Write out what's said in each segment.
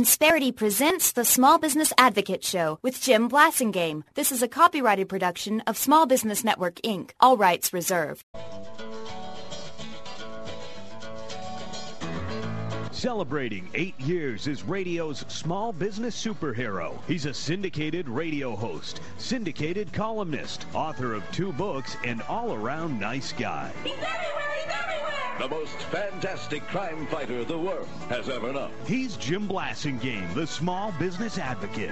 Insperity presents the Small Business Advocate Show with Jim Blasingame. This is a copyrighted production of Small Business Network, Inc. All rights reserved. Celebrating 8 years as radio's small business superhero. He's a syndicated radio host, syndicated columnist, author of 2 books, and all-around nice guy. He's everywhere! He's everywhere! The most fantastic crime fighter the world has ever known. He's Jim Blasingame, the small business advocate.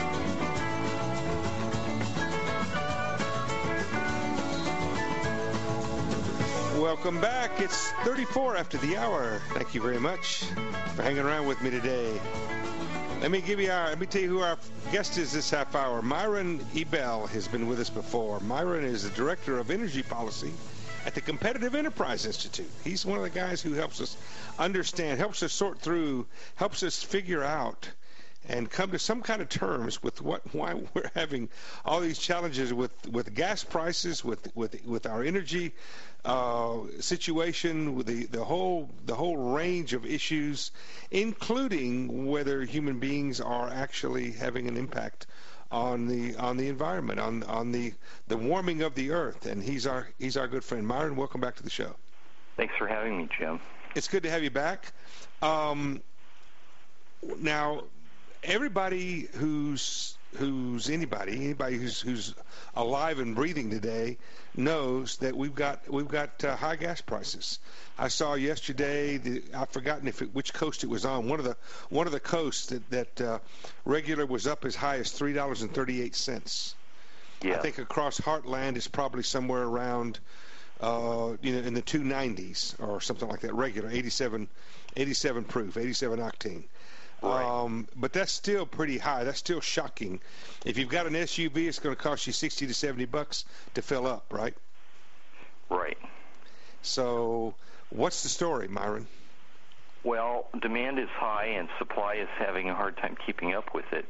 Welcome back. It's 34 after the hour. Thank you very much for hanging around with me today. Let me tell you who our guest is this half hour. Myron Ebell has been with us before. Myron is the Director of Energy Policy at the Competitive Enterprise Institute. He's one of the guys who helps us understand, helps us sort through, helps us figure out and come to some kind of terms with why we're having all these challenges with gas prices, with our energy situation, with the whole range of issues, including whether human beings are actually having an impact on the environment, on the warming of the earth. And he's our good friend. Myron, welcome back to the show. Thanks for having me, Jim. It's good to have you back. Now, everybody who's alive and breathing today knows that we've got high gas prices. I saw yesterday, I've forgotten which coast it was on. One of the coasts that regular was up as high as $3.38. Yeah. I think across Heartland is probably somewhere around in the 290s or something like that. Regular 87 proof, 87 octane. Right. But that's still pretty high. That's still shocking. If you've got an SUV, it's going to cost you $60 to $70 to fill up, right? Right. So what's the story, Myron? Well, demand is high and supply is having a hard time keeping up with it.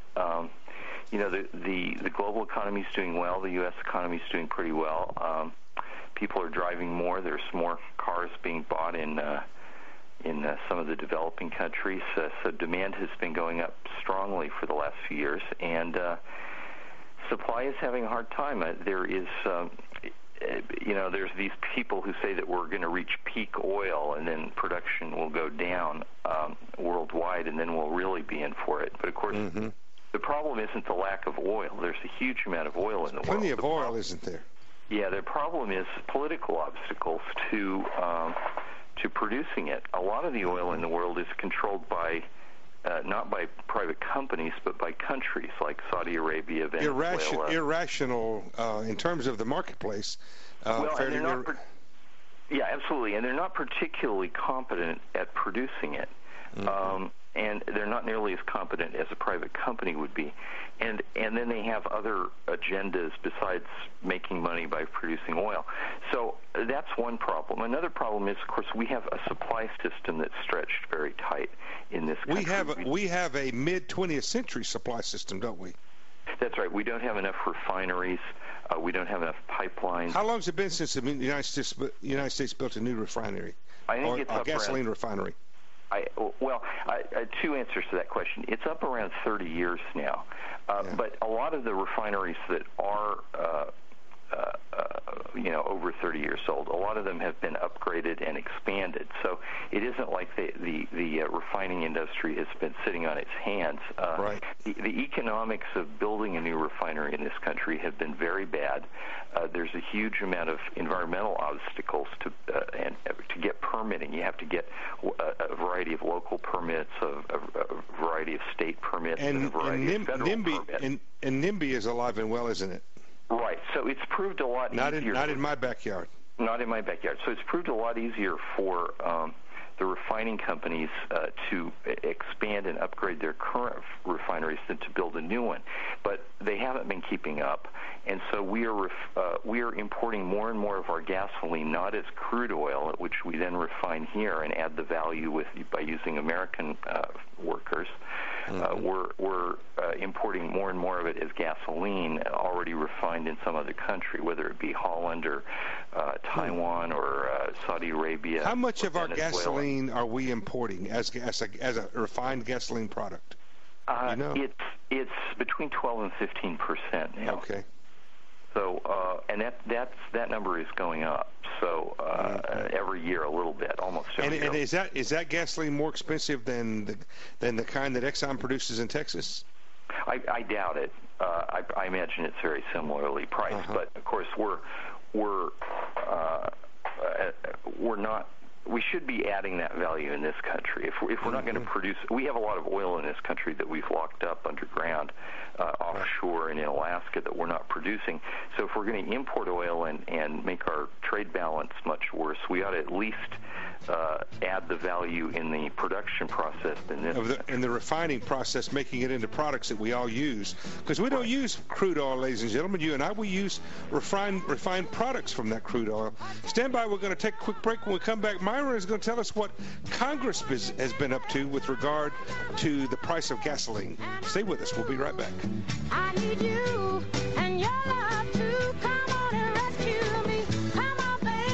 The global economy is doing well. The U.S. economy is doing pretty well. People are driving more. There's more cars being bought in some of the developing countries. So demand has been going up strongly for the last few years, and supply is having a hard time. There's these people who say that we're going to reach peak oil and then production will go down worldwide, and then we'll really be in for it. But of course, the problem isn't the lack of oil. There's a huge amount of oil in the world. Plenty of oil, isn't there? Yeah, the problem is political obstacles to producing it. A lot of the oil in the world is controlled by not by private companies, but by countries like Saudi Arabia, Venezuela. Irrational in terms of the marketplace. Yeah, absolutely, and they're not particularly competent at producing it. And they're not nearly as competent as a private company would be. And then they have other agendas besides making money by producing oil. So that's one problem. Another problem is, of course, we have a supply system that's stretched very tight in this country. We have a mid-20th century supply system, don't we? That's right. We don't have enough refineries. We don't have enough pipelines. How long has it been since the United States built a new refinery? I think it's a gasoline refinery. Two answers to that question. It's up around 30 years now, but a lot of the refineries that are over 30 years old, a lot of them have been upgraded and expanded. So it isn't like the refining industry has been sitting on its hands. Right. The economics of building a new refinery in this country have been very bad. There's a huge amount of environmental obstacles to get permitting. You have to get a variety of local permits, a variety of state permits, and a variety of federal permits. And NIMBY is alive and well, isn't it? Right. So it's proved a lot easier. Not in my backyard. Not in my backyard. So it's proved a lot easier for the refining companies to expand and upgrade their current refineries than to build a new one. But they haven't been keeping up, and so we are importing more and more of our gasoline not as crude oil, which we then refine here and add the value by using American workers. We're importing more and more of it as gasoline already refined in some other country, whether it be Holland or Taiwan or Saudi Arabia. How much of our Venezuela. gasoline are we importing as a refined gasoline product? It's between 12 and 15% now. Okay. So, and that number is going up. So every year a little bit, almost every year. And is that gasoline more expensive than the kind that Exxon produces in Texas? I doubt it. I imagine it's very similarly priced, but of course we're not. We should be adding that value in this country. If we're not going to produce, we have a lot of oil in this country that we've locked up underground, offshore and in Alaska that we're not producing. So if we're going to import oil and make our trade balance much worse, we ought to at least add the value in the production process in the refining process, making it into products that we all use. Because we don't use crude oil, ladies and gentlemen. You and I, we use refined products from that crude oil. Stand by. We're going to take a quick break. When we come back, Myron is going to tell us what Congress has been up to with regard to the price of gasoline. Stay with us. We'll be right back. I need you and your love to come on and rescue me. Come on, baby.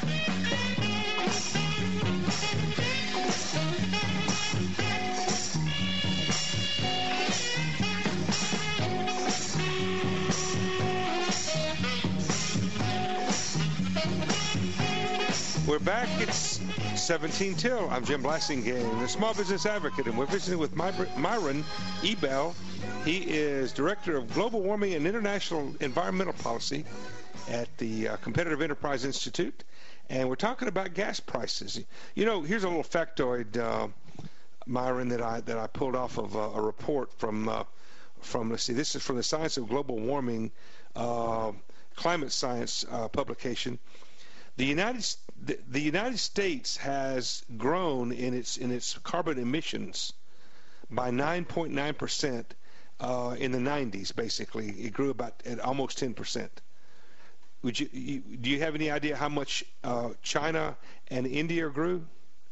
We're back. It's 17 till. I'm Jim Blasingame, the Small Business Advocate, and we're visiting with Myron Ebell. He is Director of Global Warming and International Environmental Policy at the Competitive Enterprise Institute, and we're talking about gas prices. You know, here's a little factoid, Myron, that I pulled off of a report from let's see, this is from the Science of Global Warming, climate science publication. The United States has grown in its carbon emissions by 9.9% in the 90s. Basically, it grew at almost 10%. Do you have any idea how much China and India grew?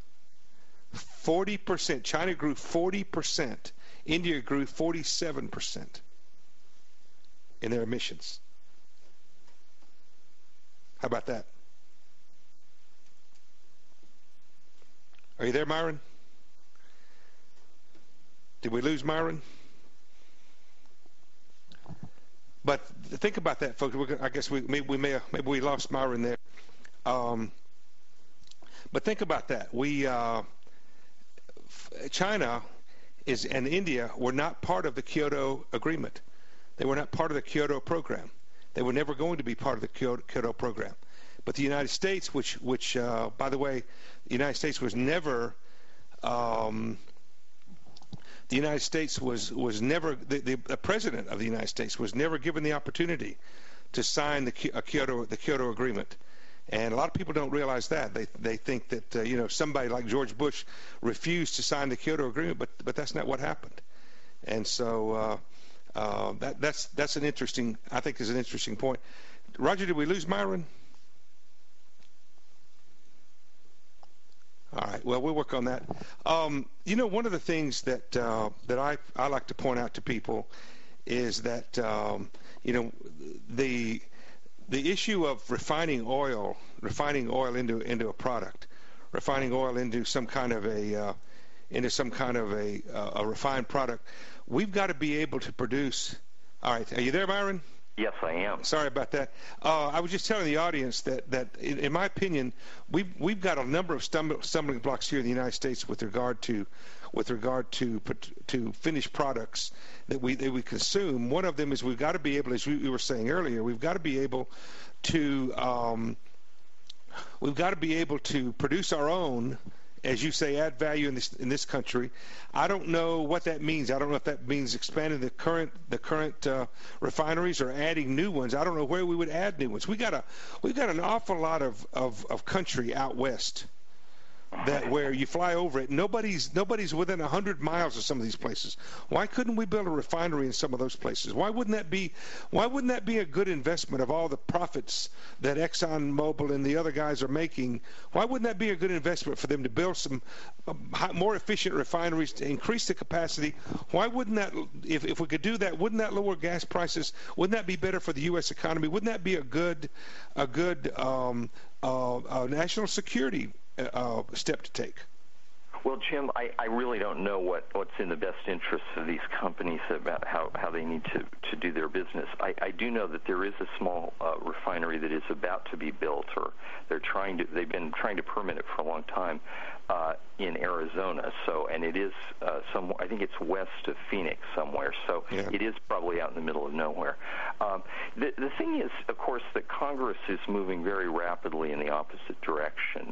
40%. China grew 40%. India grew 47% in their emissions. How about that? Are you there, Myron? Did we lose Myron? But think about that, folks. I guess maybe we lost Myron there. But think about that. China and India were not part of the Kyoto Agreement. They were not part of the Kyoto program. They were never going to be part of the Kyoto program. But the United States, which by the way, the United States was never, the president of the United States was never given the opportunity to sign the Kyoto Agreement. And a lot of people don't realize that. They think that somebody like George Bush refused to sign the Kyoto Agreement, but that's not what happened. And so that's an interesting, I think, is an interesting point. Roger, did we lose Myron? All right. Well, we'll work on that. One of the things that I like to point out to people is that the issue of refining oil into a product, refining oil into some kind of a refined product. We've got to be able to produce. All right. Are you there, Myron? Yes, I am. Sorry about that. I was just telling the audience that in my opinion, we've got a number of stumbling blocks here in the United States with regard to finished products that we consume. One of them is we've got to be able, as we were saying earlier, we've got to be able to produce our own, as you say, add value in this country. I don't know what that means. I don't know if that means expanding the current refineries or adding new ones. I don't know where we would add new ones. We've got an awful lot of country out west that where you fly over it, nobody's within 100 miles of some of these places. Why couldn't we build a refinery in some of those places? Why wouldn't that be a good investment of all the profits that ExxonMobil and the other guys are making? Why wouldn't that be a good investment for them to build some more efficient refineries to increase the capacity? Why wouldn't that, if we could do that, wouldn't that lower gas prices? Wouldn't that be better for the U.S. economy? Wouldn't that be a good national security step to take? Well, Jim, I really don't know what's in the best interest of these companies about how they need to do their business. I do know that there is a small refinery that is about to be built, or they've been trying to permit it for a long time in Arizona. So, and it is I think it's west of Phoenix somewhere. So It is probably out in the middle of nowhere. The thing is, of course, that Congress is moving very rapidly in the opposite direction.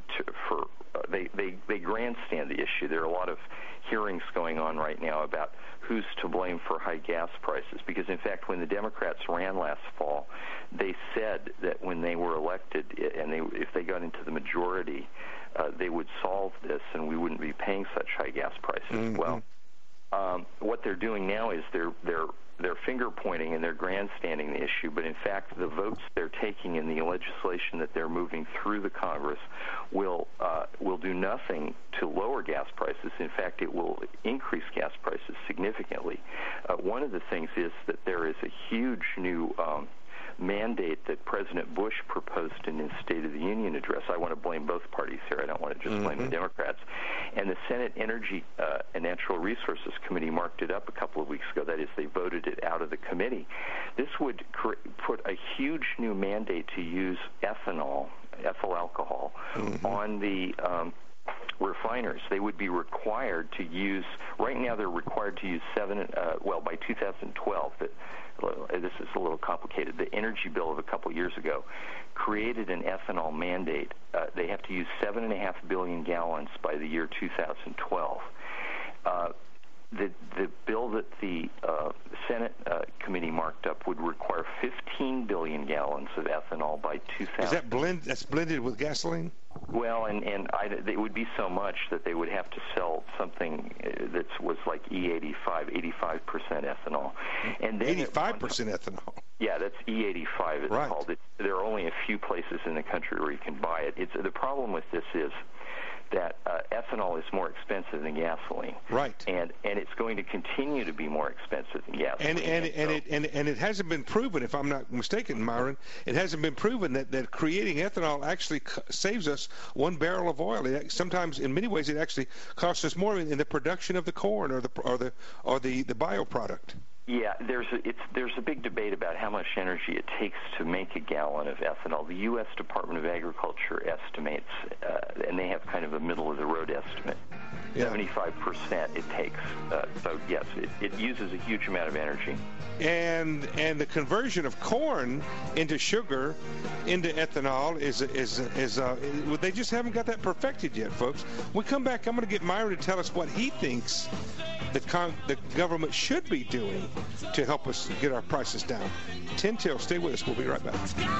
They grandstand the issue. There are a lot of hearings going on right now about who's to blame for high gas prices, because in fact when the Democrats ran last fall, they said that when they were elected and if they got into the majority, they would solve this and we wouldn't be paying such high gas prices. Mm-hmm. Well, what they're doing now is they're finger pointing and they're grandstanding the issue, but in fact the votes they're taking in the legislation that they're moving through the Congress will do nothing to lower gas prices. In fact, it will increase gas prices significantly. One of the things is that there is a huge new mandate that President Bush proposed in his State of the Union address. I want to blame both parties here. I don't want to just blame the Democrats. And the Senate Energy and Natural Resources Committee marked it up a couple of weeks ago. That is, they voted it out of the committee. This would put a huge new mandate to use ethanol, ethyl alcohol, on the refiners. They would be required to use, right now they're required to use by 2012, this is a little complicated. The energy bill of a couple years ago created an ethanol mandate. They have to use 7.5 billion gallons by the year 2012. The bill that the Senate committee marked up would require 15 billion gallons of ethanol by 2000. Is that that's blended with gasoline? Well, and it would be so much that they would have to sell something that was like E85, 85% ethanol. And then 85% ethanol? Yeah, that's E85 it's called. There are only a few places in the country where you can buy it. The problem with this is that ethanol is more expensive than gasoline. Right. And it's going to continue to be more expensive than gasoline. And it hasn't been proven, if I'm not mistaken, Myron, it hasn't been proven that creating ethanol actually saves us 1 barrel of oil. Sometimes, in many ways, it actually costs us more in the production of the corn or the bioproduct. Yeah, there's a big debate about how much energy it takes to make a gallon of ethanol. The U.S. Department of Agriculture estimates, and they have kind of a middle-of-the-road estimate, 75% it takes. So yes, it uses a huge amount of energy. And the conversion of corn into sugar, into ethanol they just haven't got that perfected yet, folks. When we come back, I'm going to get Myron to tell us what he thinks the government should be doing to help us get our prices down. 10 till. Stay with us. We'll be right back.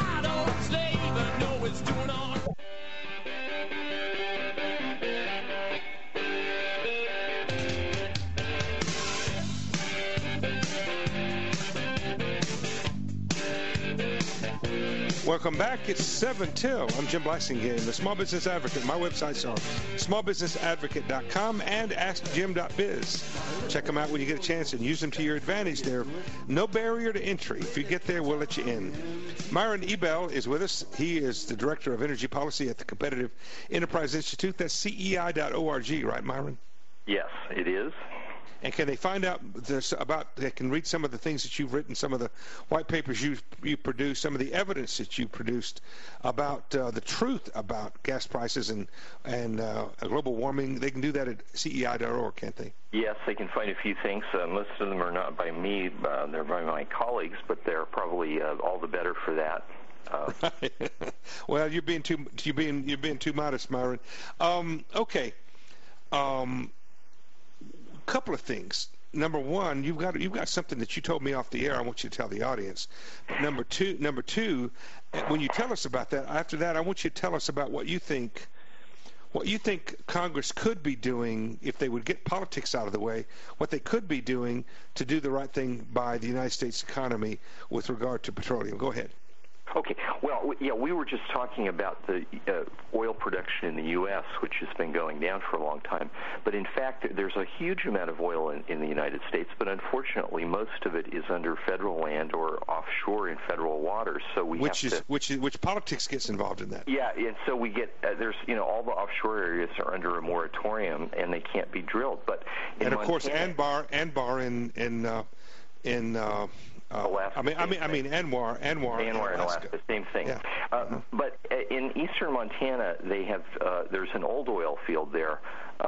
Welcome back. It's 7 till. I'm Jim Blasingame, the Small Business Advocate. My websites are smallbusinessadvocate.com and askjim.biz. Check them out when you get a chance and use them to your advantage. They're no barrier to entry. If you get there, we'll let you in. Myron Ebell is with us. He is the Director of Energy Policy at the Competitive Enterprise Institute. That's CEI.org, right, Myron? Yes, it is. And can they find out they can read some of the things that you've written, some of the white papers you produced, some of the evidence that you produced about the truth about gas prices and global warming? They can do that at CEI.org, can't they? Yes, they can find a few things. Most of them are not by me; they're by my colleagues, but they're probably all the better for that. Well, you're being too modest, Myron. Okay. Couple of things. Number one, you've got something that you told me off the air. I want you to tell the audience. But number two, when you tell us about that, after that, I want you to tell us about what you think Congress could be doing if they would get politics out of the way. What they could be doing to do the right thing by the United States economy with regard to petroleum. Go ahead. Okay. Well, yeah, we were just talking about the oil production in the U.S., which has been going down for a long time. But in fact, there's a huge amount of oil in the United States, but unfortunately, most of it is under federal land or offshore in federal waters. So which politics gets involved in that. Yeah, and so we get there's all the offshore areas are under a moratorium and they can't be drilled. But in of Montana, course, Anbar in Alaska. I mean Anwar in Alaska. Same thing. Yeah. But in eastern Montana, they have there's an old oil field there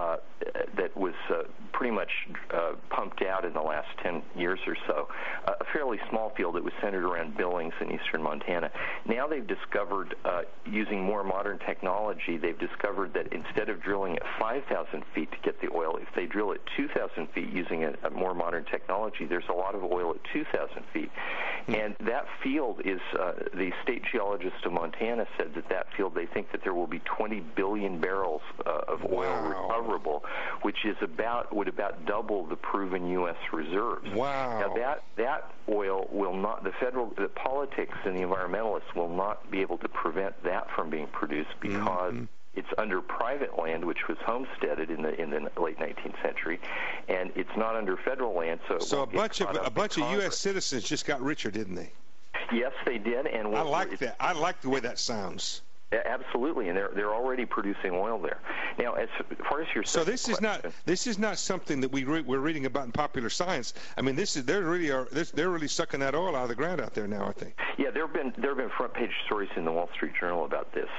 that was pretty much pumped out in the last 10 years or so. A fairly small field that was centered around Billings in eastern Montana. Now they've discovered, using more modern technology, they've discovered that instead of drilling at 5,000 feet to get the oil, if they drill at 2,000 feet using a more modern technology, there's a lot of oil at 2,000 feet. And that field is, the state geologist of Montana said that field, they think that there will be 20 billion barrels of oil recoverable, which is would about double the proven U.S. reserves. Wow. Now that oil will not, the politics and the environmentalists will not be able to prevent that from being produced because it's under private land, which was homesteaded in the late 19th century, and it's not under federal land. So a bunch of U.S. citizens just got richer, didn't they? Yes, they did. And I like that. I like the way that sounds. Absolutely, and they're already producing oil there. Now, as far as your this is not something that we're reading about in Popular Science. I mean, they're really sucking that oil out of the ground out there now, aren't they? Yeah, there have been front page stories in the Wall Street Journal about this.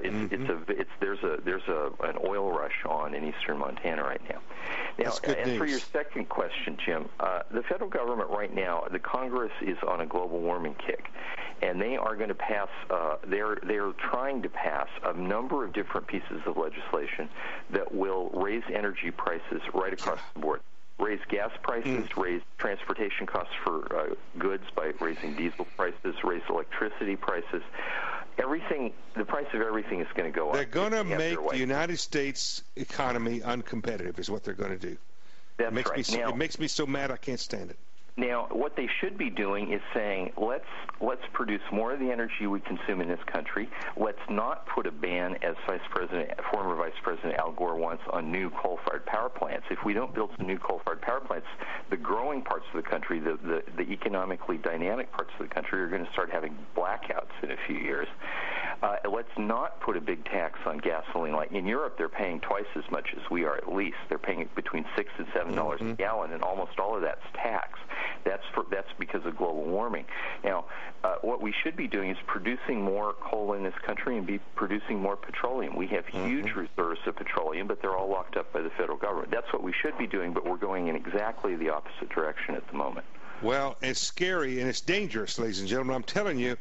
There's an oil rush on in eastern Montana right now. Now, and for your second question, Jim, the federal government right now, the Congress is on a global warming kick, and they are going to pass. They're trying to pass a number of different pieces of legislation that will raise energy prices right across the board. Raise gas prices, raise transportation costs for goods by raising diesel prices, raise electricity prices. Everything, the price of everything is going to go up. They're going to make the United States economy uncompetitive is what they're going to do. That's right. It makes me so mad I can't stand it. Now, what they should be doing is saying, let's produce more of the energy we consume in this country. Let's not put a ban, as former Vice President Al Gore wants, on new coal-fired power plants. If we don't build some new coal-fired power plants, the growing parts of the country, the economically dynamic parts of the country, are going to start having blackouts in a few years. Let's not put a big tax on gasoline. Like in Europe, they're paying twice as much as we are, at least. They're paying between $6 and $7 a gallon, and almost all of that's tax. That's because of global warming. Now, what we should be doing is producing more coal in this country and be producing more petroleum. We have huge reserves of petroleum, but they're all locked up by the federal government. That's what we should be doing, but we're going in exactly the opposite direction at the moment. Well, it's scary and it's dangerous, ladies and gentlemen. I'm telling you,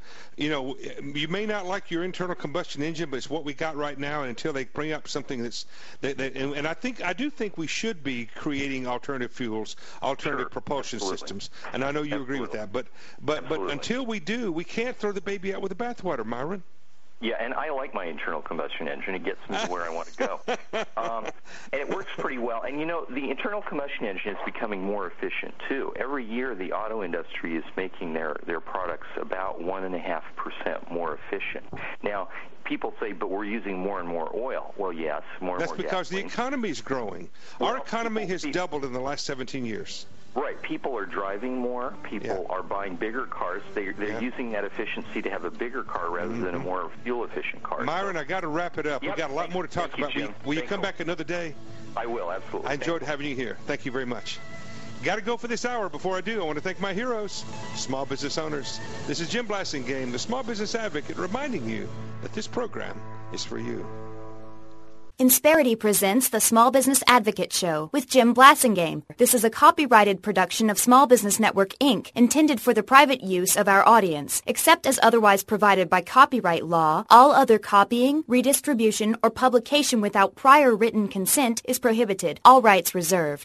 you may not like your internal combustion engine, but it's what we got right now. And until they bring up something and I do think we should be creating alternative fuels, alternative propulsion systems. And I know you agree with that. But until we do, we can't throw the baby out with the bathwater, Myron. Yeah, and I like my internal combustion engine. It gets me to where I want to go. And it works pretty well. And, the internal combustion engine is becoming more efficient, too. Every year, the auto industry is making their products about 1.5% more efficient. Now, people say, but we're using more and more oil. Well, yes, more and more That's because gasoline. The economy is growing. Our economy has doubled in the last 17 years. Right. People are driving more. People are buying bigger cars. They're using that efficiency to have a bigger car rather than a more fuel-efficient car. Myron, I got to wrap it up. We've got a lot more to talk about. Will you come back another day? I will, absolutely. I enjoyed having you here. Thank you very much. Got to go for this hour. Before I do, I want to thank my heroes, small business owners. This is Jim Blasingame, the Small Business Advocate, reminding you that this program is for you. Insperity presents the Small Business Advocate Show with Jim Blasingame. This is a copyrighted production of Small Business Network, Inc., intended for the private use of our audience. Except as otherwise provided by copyright law, all other copying, redistribution, or publication without prior written consent is prohibited. All rights reserved.